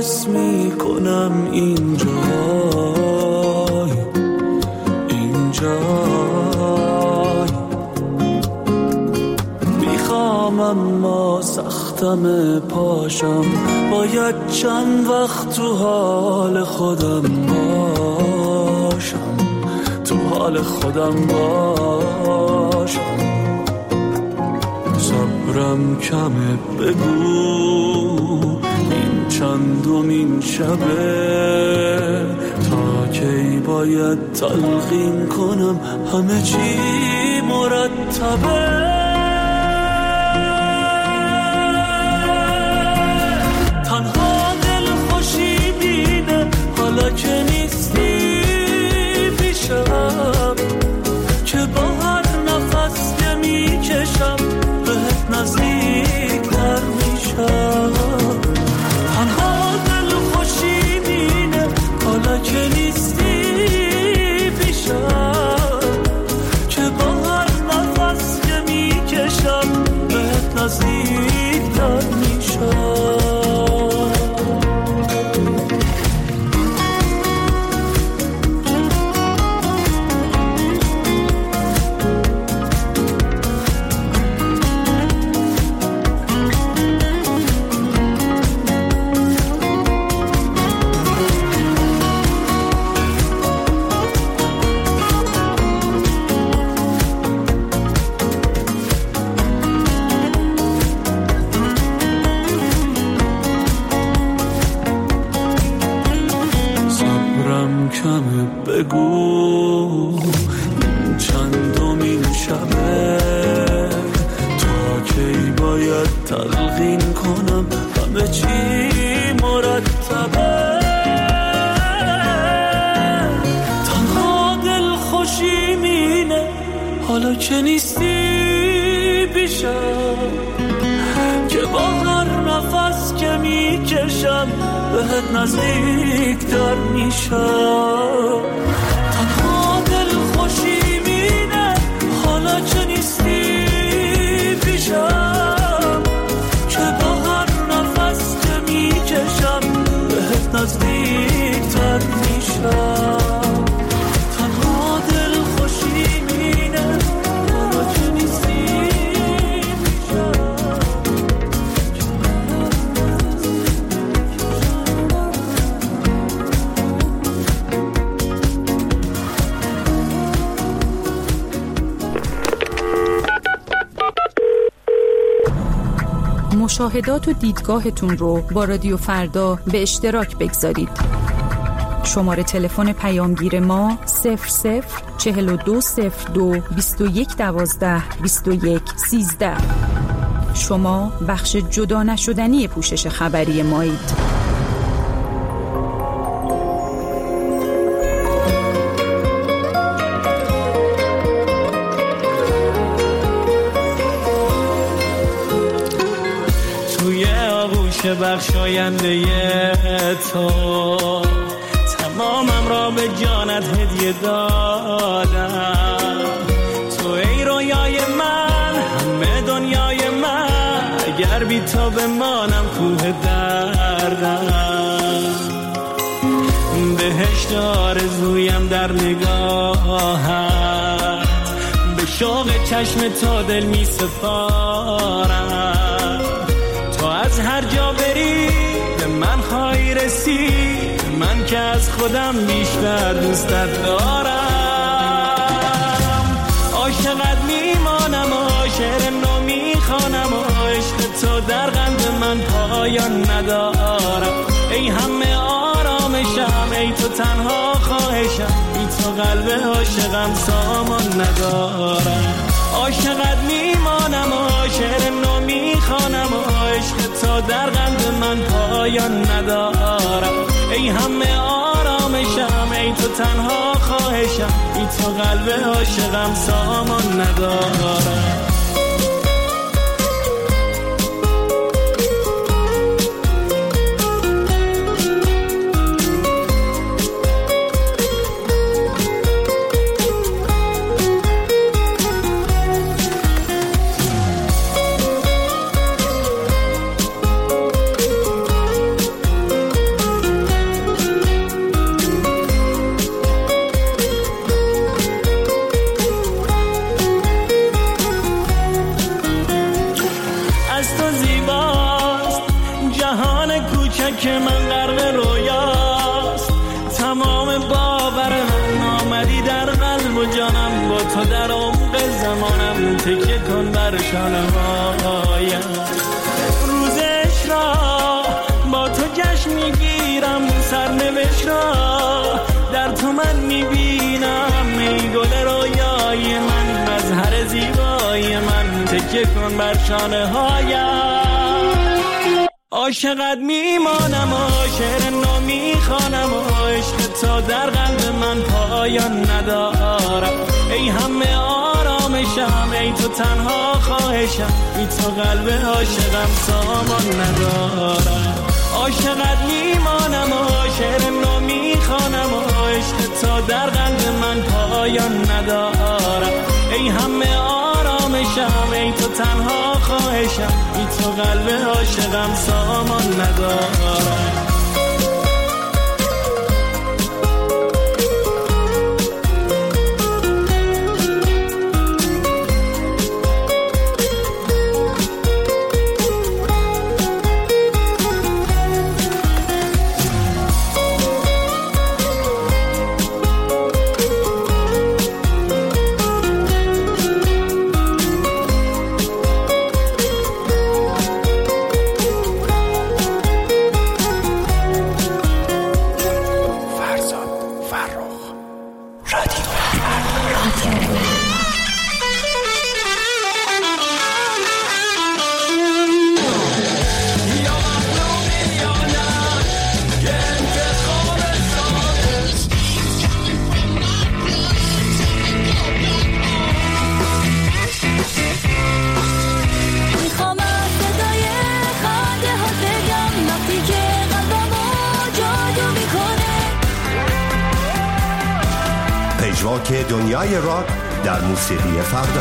حس میکنم اینجای میخوام اما سختم پاشم، باید چند وقت تو حال خودم باشم، تو حال خودم باشم. صبرم کمه، بگو این چندمین شبه، تا کی باید تلقین کنم همه چی مرتبه. تنها دل خوشی بینه حالا که نیستی پیشم، که با هر نفس که میکشم بهت نزدیک‌تر میشم. تنها دل خوشی بینه حالا که نیستی پیشم، که با هر نفس که میکشم بهت نزدیک‌تر میشم. بگو این چندمین شبه، تا کی باید تلقین کنم همه چی مرتبه. تنها دل خوشی مینه حالا که نیستی پیشم، که با هر نفس که میکشم بهت نزدیک‌تر میشم. تنها دل خوشی مینه حالا که نیستی پیشم، که با هر نفس که میکشم بهت نزدیک‌تر میشم. تنها دل خوشی مینه حالا که نیستی مشاهدات و دیدگاهتون رو با رادیو فردا به اشتراک بگذارید. شماره تلفن پیامگیر ما 004202 2112 2113. شما بخش جدا نشدنی پوشش خبری مایید. بخشاینده تو تمامم را به جانت هدیه دادم. تو ای رویای من، همه دنیای من، اگر بی تو بمانم کوه دردم. بهشت آرزویم در نگاهت، به شوق چشم تو دل می سپارم. تو از هر جا بری به من خواهی رسید، من که از خودم بیشتر دوستت دارم. عاشقت میمانم و شعر نو میخوانم و عشق تو در قلب من پایان ندارم. ای همه آرامشم، ای تو تنها خواهشم، ای تو قلب عاشقم سامان ندارم. عاشقت میمانم و شعر نو میخوانم و عشق تو در قلب من پایان ندارم. ای همه آرامشم، ای تو تنها خواهشم، ای تو قلب عاشقم سامان ندارم. و جانم با تو در عمق زمانم، تکیه کن بر شانه هایم. روزش را با تو جشن میگیرم، سرنوشت را در تو من میبینم. ای گل رویای من، مظهر زیبای من، تکیه کن بر شانه هایم. عاشقت میمانم و شعر نو میخوانم و عشق تا در قلب من پایان ندارم. ای همه آرامشم، ای تو تنها خواهشم، بی تو قلب عاشقم سامان ندارم. عاشقت میمانم و شعر نو میخوانم و عشق تا در قلب من پایان ندارم. ای همه آرامشم، ای تو تنها خواهشم، بی تو قلب عاشقم سامان ندارم. که دنیای راک در موسیقی فردا.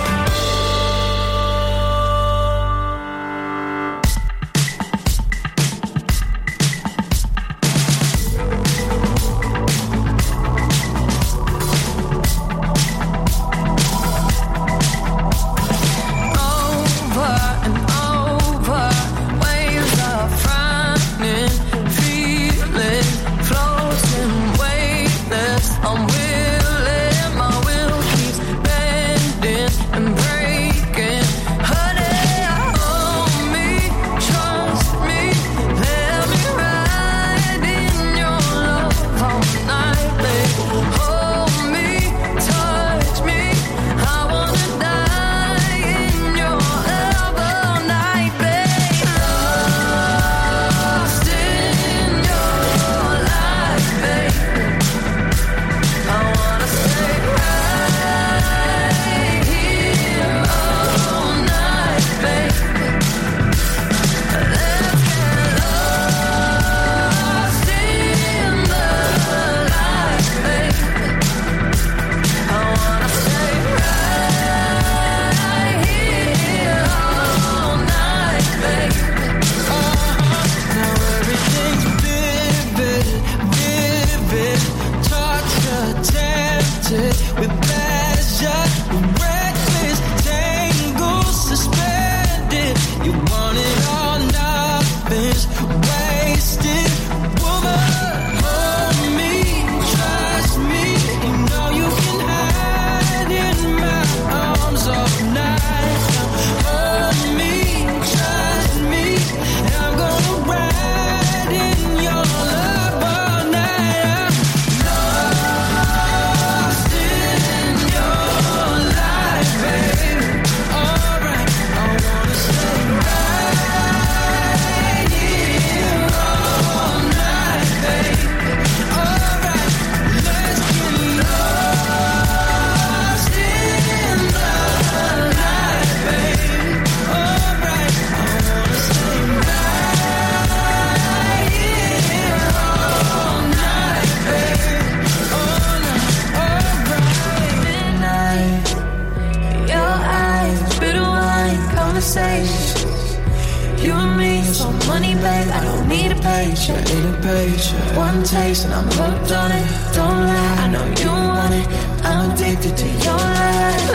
One taste and I'm hooked on it. Don't lie, I know you want it. I'm addicted to your light.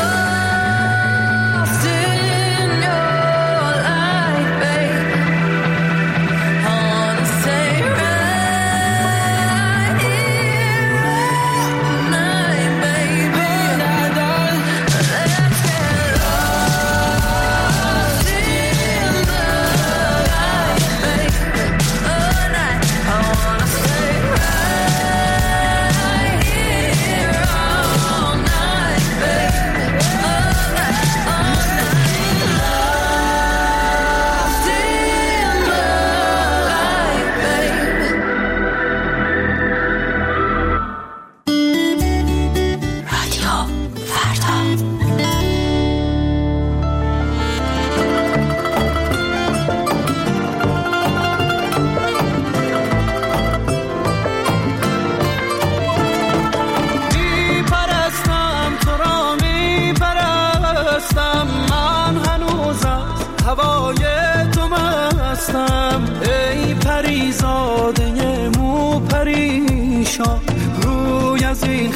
Lost in your light, babe. I wanna stay right here all night, baby.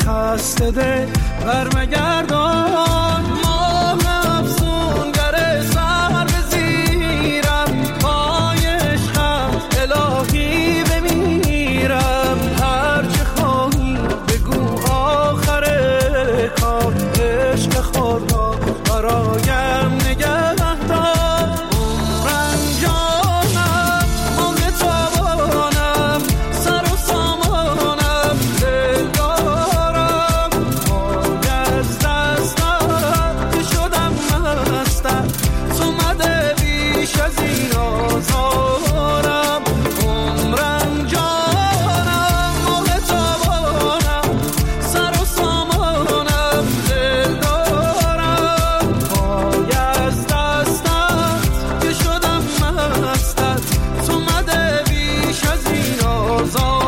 خسته ده برمگردان ماه افسونگر سر بزیرم پای عشقم الهی بمیرم هرچه خواهی بگو آخر کار عشق خود را برایم نگه دار عمرم جانم عمر تابانم سر و سامانم دل دارم پای از دستم که شدم مستم تو مده بیش از این آزارم عمرم جانم عمر تابانم سر و سامانم دل دارم پای از دستم که شدم مستم تو مده بیش از این آزارم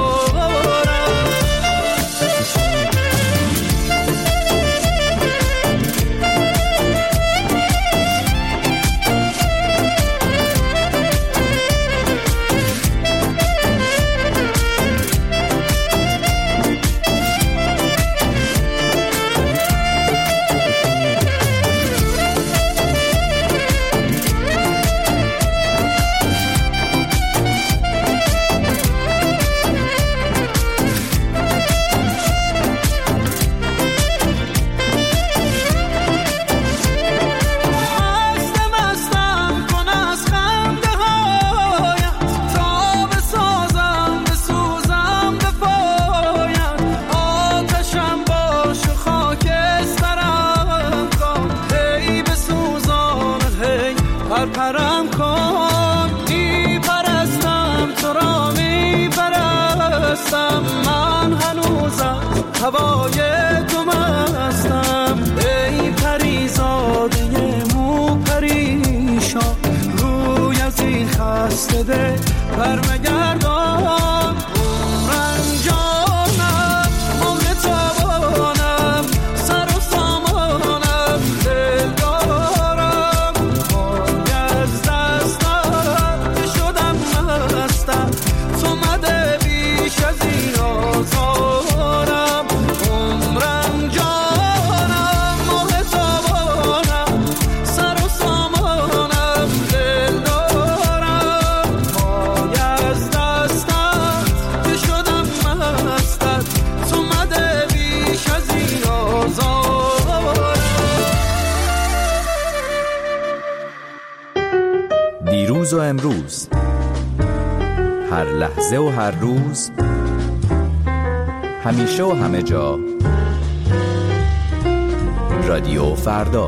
مستم کن از خنده هایت تا بسازم بسوزم به پایت آتشم باش و خاکسترم کن هی بسوزان هی پرپرم کن میپرستم تو را میپرستم من هنوزم هوای تو مستم ای پریزاده مو پریشان روی از این خسته ده برمگردان عمرم جانم عمر تابانم سر و سامانم دل دارم پای از دستم که شدم مستم تو مده بیش از این آزارم عمرم جانم عمر تابانم سر و سامانم دل دارم پای از دستم که شدم مستم تو مده بیش از این آزارم دیروز و امروز، هر لحظه و هر روز، همیشه و همه جا، رادیو فردا.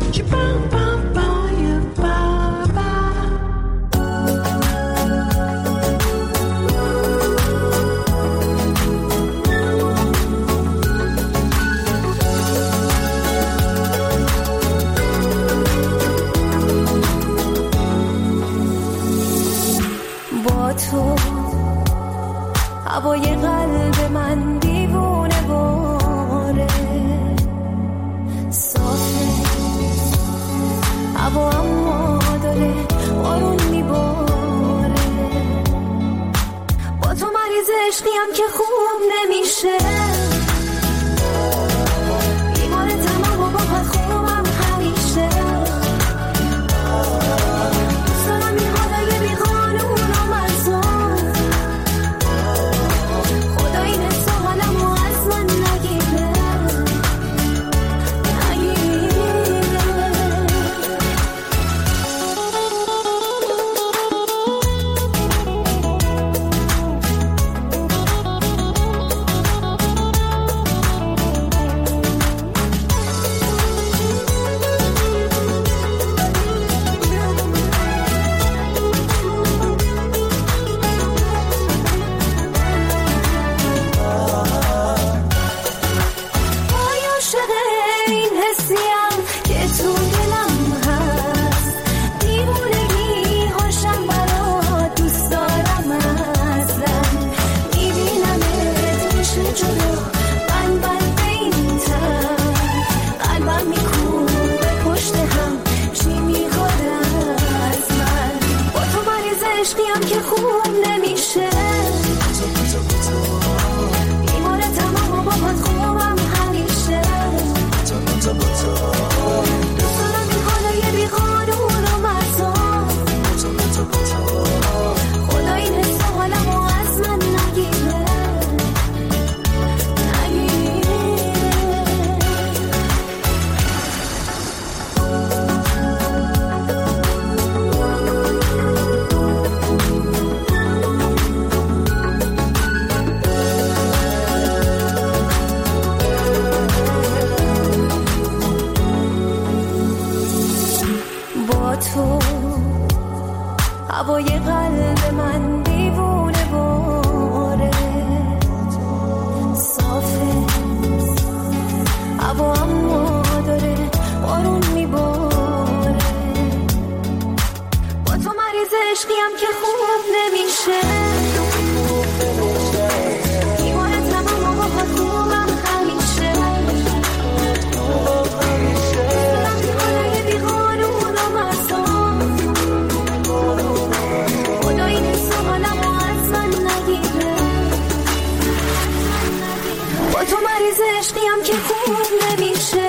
با تو هوای قلب من دیوونه باره صافه همیشه دیوانه تمام با خوبم همیشه وقتی حالای بیقانون و مصاب خدا این حساب حالمو از من نگیره با تو مریض عشقیم که خوب نمیشه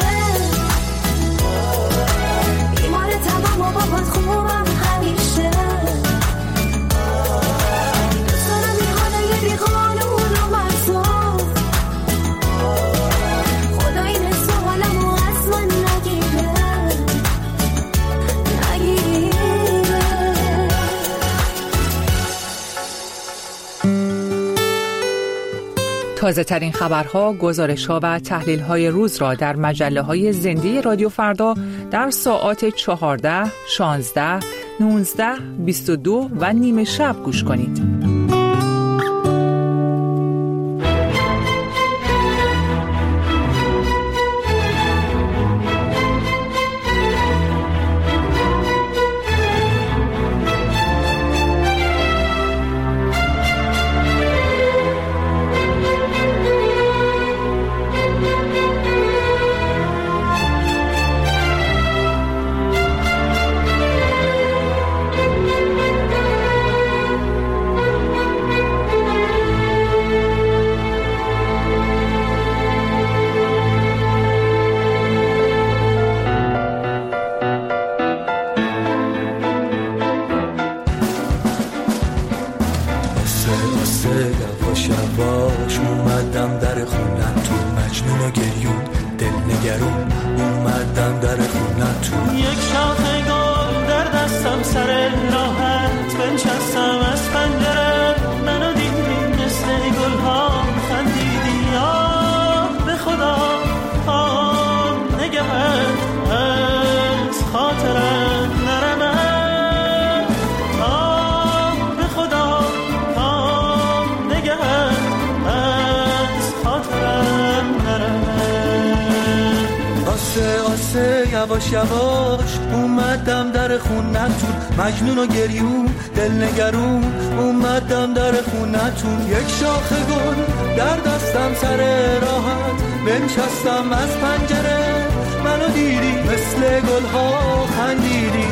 بیمار تمام و بابات خوبم همیشه دوست دارم این حالای بیقانون و مصاب خدا این حساب حالمو از من نگیره تازه ترین خبرها، گزارش‌ها و تحلیل‌های روز را در مجله‌های زنده رادیو فردا در ساعات 14، 16، 19، 22 و نیمه شب گوش کنید. یواش یواش اومدم در خونتون، مجنون و گریون دل نگرون اومدم در خونتون. یک شاخه گل در دستم سر راحت بنشستم از پنجره، منو دیدی مثل گل‌ها خندیدی. آه به خدا آه نگهت از خاطرم نرمه. آسه یواش یواش اومدم در خونتون، مجنون و گریون دل نگرون اومدم در خونتون. یک شاخه گل در دستم سر راحت بنشستم از پنجره، منو دیدی مثل گل‌ها خندیدی.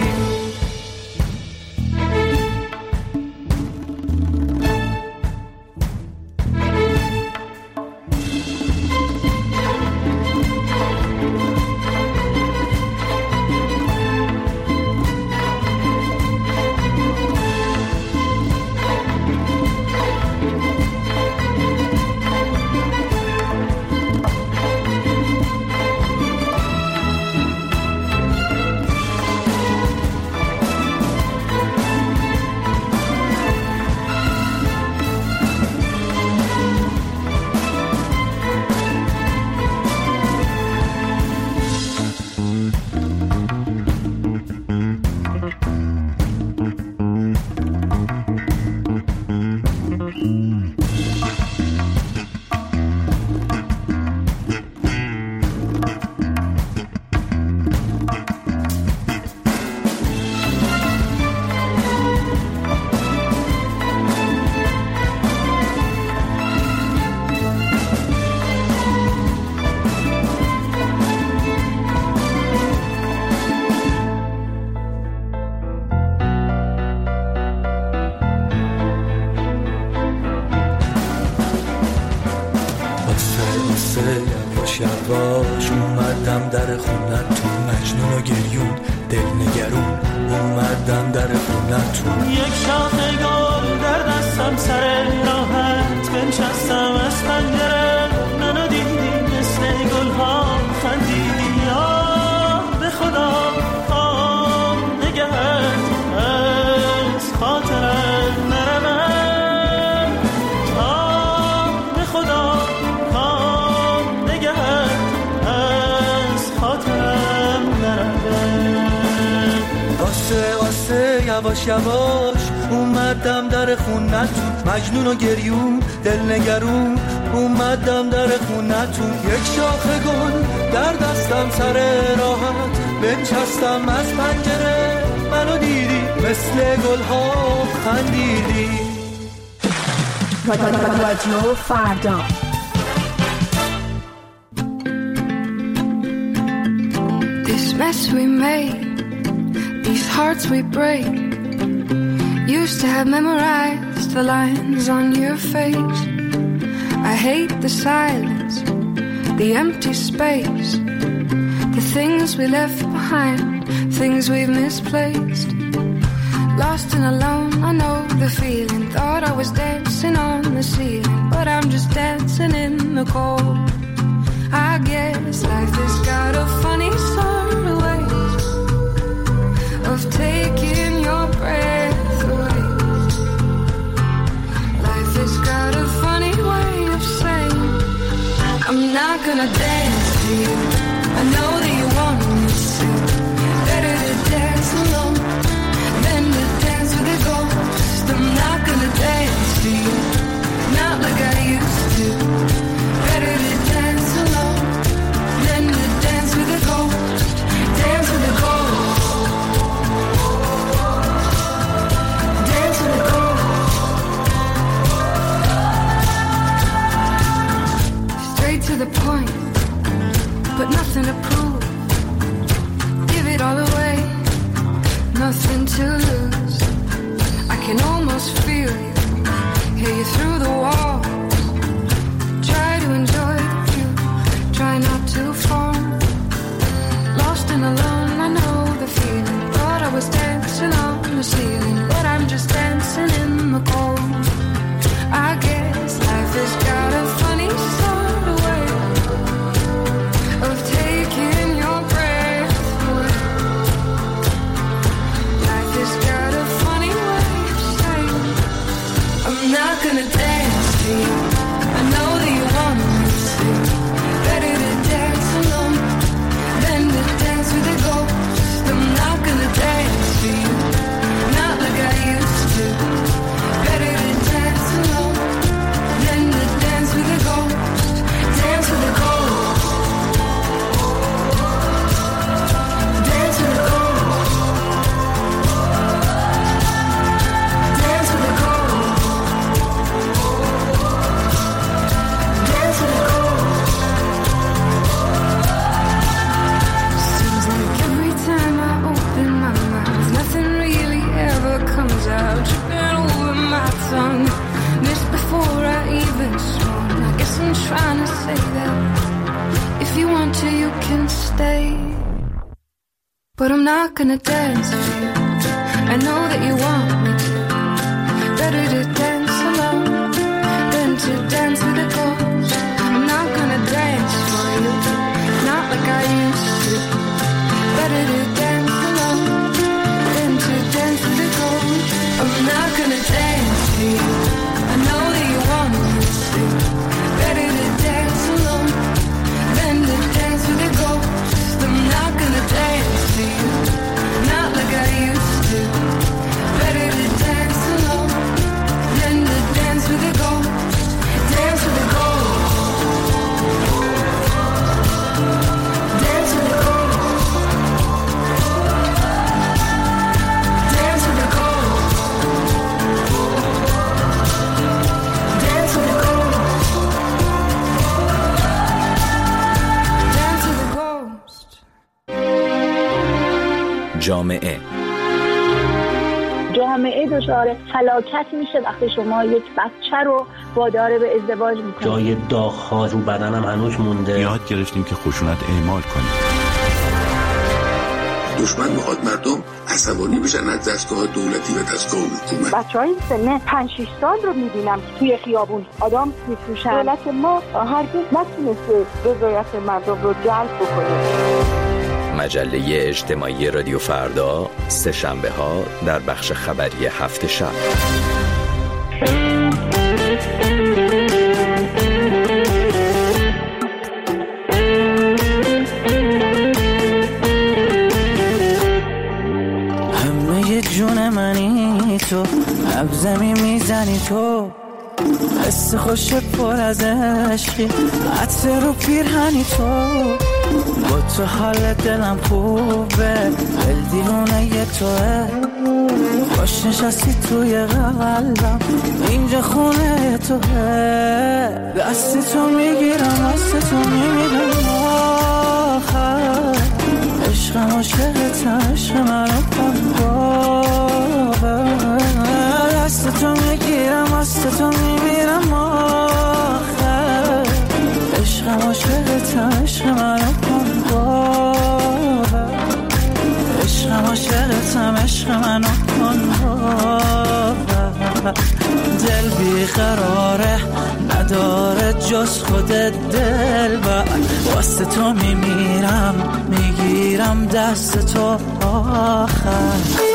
یواش یواش اومدم در خونتون، مجنون و گریون دل نگرون اومدم در خونتون. یک شاخه گل در دستم سر راحت بنشستم از پنجره، منو دیدی مثل گل‌ها خندیدی. آه به خدا آه نگهت از خاطرم نرمه. آسه یواش یواش اومدم در خونتون، مجنون و گریون دل نگرون اومدم در خونتون. یک شاخه گل در دستم سر راحت بنشستم از پنجره، منو دیدی مثل گل‌ها خندیدی. رادیو فردا. This mess we made, these hearts we break, used to have memorized the lines on your face. I hate the silence, the empty space, the things we left behind, things we've misplaced. Lost and alone, I know the feeling. Thought I was dancing on the ceiling, but I'm just dancing in the cold. I guess life has got a funny sort of way of taking your breath away. Life has got a funny way of saying, I'm not gonna dance to you. I know that you want me to. Better to dance alone than to dance with a ghost. I'm not gonna dance to you, not like I used to. Better to dance alone than to dance with a ghost. Dance with a ghost. Dance with a ghost. Straight to the point, but nothing to prove. Give it all away, nothing to lose. I can almost feel you, hear you through the wall. Try to enjoy the view, try not to fall. Lost and alone, I know the feeling. Thought I was dancing on the ceiling, but I'm just dancing in the cold. I guess life has got a funny sort of way of taking your breath away. Life has got a funny way of saying, I'm not gonna dance to you. I know that you want me to. Better to dance alone than to dance with a ghost. I'm not gonna dance to you, not like I used to. Better to dance alone than to dance with a ghost. Dance with a ghost. Dance with a ghost. Dance with a ghost. Dance with a ghost. Seems like every time I open my mouth, nothing really ever comes out. Tripping over my tongue, missed before I even swung. I guess I'm trying to say that if you want to, you can stay. But I'm not gonna dance for you. I know that you want me to. Better to dance alone than to dance with a ghost. I'm not gonna dance for you, not like I used to. Better to dance alone than to dance with a ghost. I'm not gonna dance for you. I know that you want me to. Better to dance alone than to dance with a ghost. I'm not gonna dance for you, not like I used to. Better to dance alone than to dance with a ghost. Dance with a ghost. Dance with a ghost. Dance with a ghost. Dance with a ghost. Dance with a ghost. جامعه دچار فلاکت میشه وقتی شما یک بچه رو وادار به ازدواج میکنید. جای داغ‌ها رو بدنم هنوز مونده. یاد گرفتیم که خشونت اعمال کنیم. دشمن میخواد مردم عصبانی بشن از دستگاه دولتی و دستگاه حکومت. بچه‌های سن 5-6 سال رو میبینم که توی خیابون آدم میفروشن. دولت ما هرگز نتونسته رضایت مردم رو جلب بکنه. مجله اجتماعی رادیو فردا، سه شنبه ها در بخش خبری هفت شب. همه جون منی تو، زمین میزنی تو، حس خوش پر از عشقی، عطر رو پیرهنی تو، با تو حال دلم خوبه، دل دیوونه توه، کاش نشستی توی قلبم، اینجا خونه توه. دستی تو میگیرم دست تو میمیرم آخر. عشقم عاشقتم عشق منو کن باور. دست تو میگیرم دست تو میمیرم آخر. عشقم عاشقتم عشق منو کن باور. عشقم عاشقتم عشق منو کن باور. دل بیقراره نداره جز خودت دلبر. واسه تو میمیرم میگیرم دست تو آخر.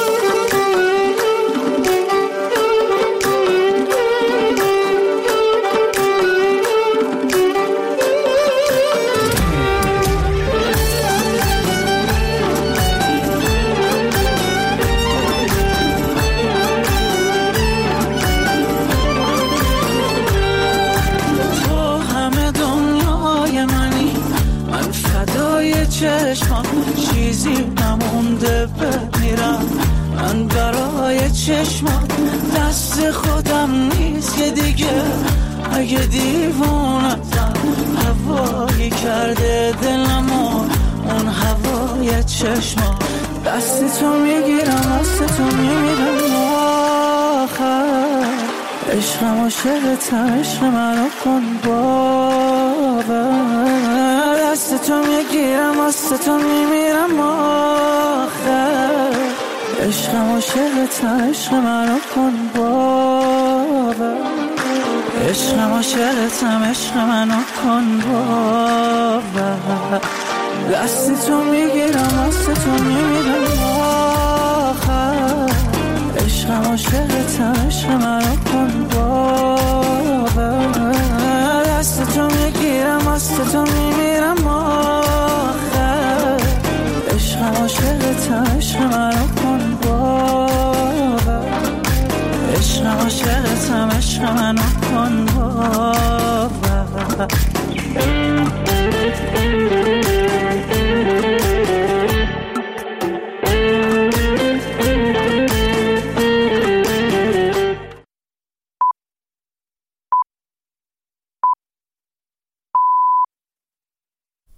چشمم چیزی نمونده بمیرم. من برای چشمم دست خودم نیست که دیگه. اگه دیوونتم هوایی کرده دلمو اون هوای چشمم. دست تو میگیرم دست تو میمیرم آخر. عشقم عاشقتم عشق منو کن باور. دست تو میگیرم دست تو میمیرم آخر. عشقم عاشقتم عشق منو کن باور. عشقم عاشقتم عشق منو کن باور. دست تو میگیرم دست تو میمیرم آخر. عشقم عاشقتم عشق منو کن باور. دست تو میگیرم دست تو میمیرم آخر. عشقم عاشقتم عشق منو کن باور. عشقم عاشقتم عشق منو کن باور.